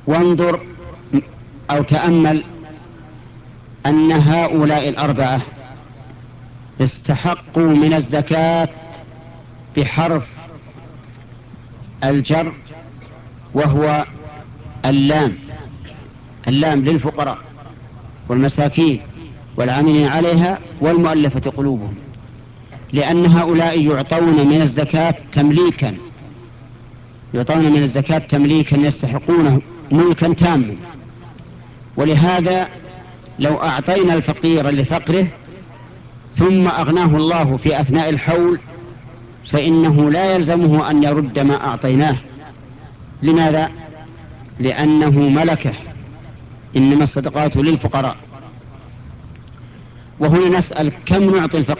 وانظر أو تأمل أن هؤلاء الأربعة استحقوا من الزكاة بحرف الجر، وهو اللام للفقراء والمساكين والعاملين عليها والمؤلفة قلوبهم، لأن هؤلاء يعطون من الزكاة تمليكا يستحقونه ملكا تاما. ولهذا لو أعطينا الفقير لفقره ثم أغناه الله في أثناء الحول فإنه لا يلزمه أن يرد ما أعطيناه. لماذا؟ لأنه ملكه، إنما الصدقات للفقراء. وهنا نسأل: كم نعطي الفقير